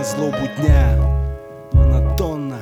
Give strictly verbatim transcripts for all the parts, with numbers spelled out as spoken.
злобу дня. Монотонно,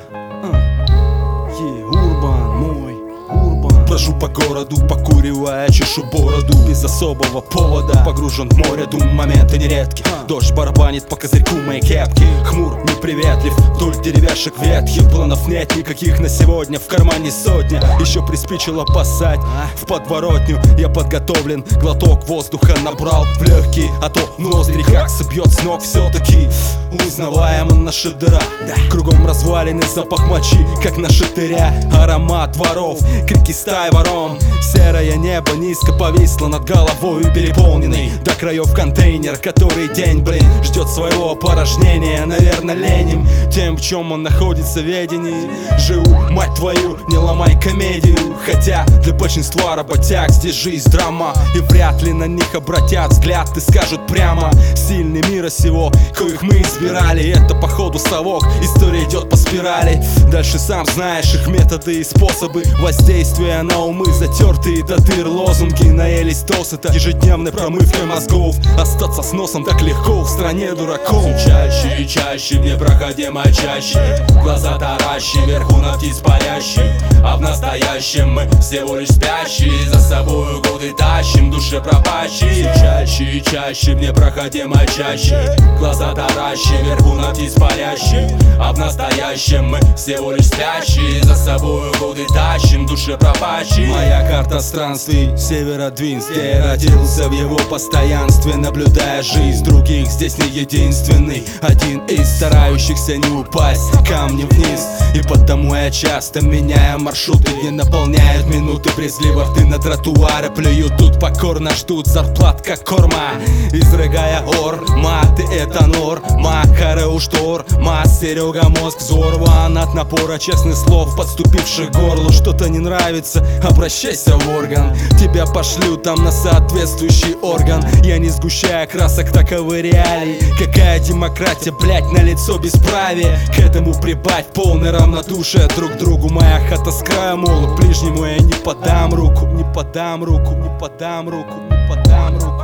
е, урбан мой, урбан. Брожу по городу, покуривая, чешу бороду без особого повода. Погружен в море дум, моменты нередки. Дождь барабанит по козырьку моей кепки. Хмур, неприветлив, вдоль деревяшек ветхих. Планов нет никаких на сегодня, в кармане сотня. Еще приспичило поссать в подворотню. Я подготовлен, глоток воздуха набрал в легкие. А то ноздри как собьет с ног все-таки. Узнаваема наша дыра, кругом развалины, запах мочи, как на шатыря. Аромат воров, крики стай ворон. Серое небо низко повисло над головой, переполненный до краев контейнер, который день, блин, ждет своего опорожнения. Наверное, леним тем, в чем он находится в ведении. Живу, мать твою, не ломай комедию. Хотя для большинства работяг здесь жизнь драма, и вряд ли на них обратят взгляд и скажут прямо: сильный мира сего, коих мы избирали. Это походу совок, история идет по спирали. Дальше сам знаешь их методы и способы воздействия на умы. Затертые до дыр лозунги, наелись досыта ежедневной промывкой мозгов. Остаться с носом так легко в стране дураков. Все чаще и чаще, непроходимо чаще. Глаза таращие, вверху на птиц парящие. А в настоящем мы всего лишь спящие. За собой годы тащим, душе пропащие. Все чаще и чаще, непроходимо чаще. Глаза таращие, вверху на птиц парящие. А в настоящем мы всего лишь спящие. За собой годы тащим, душе пропащие. Моя карта странствий, Северодвинск. Я родился в его постоянстве, наблюдая жизнь других. Здесь не единственный, один из старающихся не упасть камнем вниз. И потому я часто меняю маршруты, не наполняют минуты брезгливо рты на тротуары. Плюют тут покорно, ждут зарплат как корма. Изрыгая ор, маты это нор. Макаре уж тор, мас, Серега мозг взорван от напора честных слов, подступивших к горлу. Что-то не нравится, обращайся в орган. Тебя пошлют там на соответствующий орган. Я не сгущая красок, таковы реалии. Какая демократия, блять, на лицо бесправие. К этому прибавь полное равнодушие друг к другу. Моя хата с края мола, ближнему я не подам руку. Не подам руку, не подам руку, не подам руку.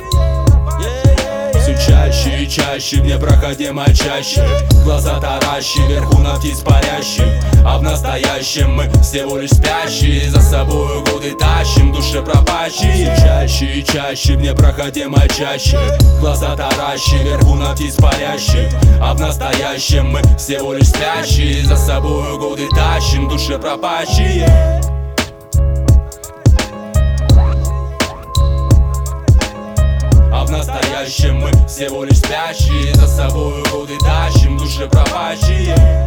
Все чаще и чаще, непроходимо чаще. Глаза таращие, вверху на птиц парящие. А в настоящем мы всего лишь спящие. За собой годы тащим, душе пропащие. Все чаще и чаще, непроходимо чаще. Глаза таращие, вверху на птиц парящие. А в настоящем мы всего лишь спящие. За собой годы тащим, душе пропащие. В настоящем мы всего лишь спящие. За собой годы тащим, душе пропащие.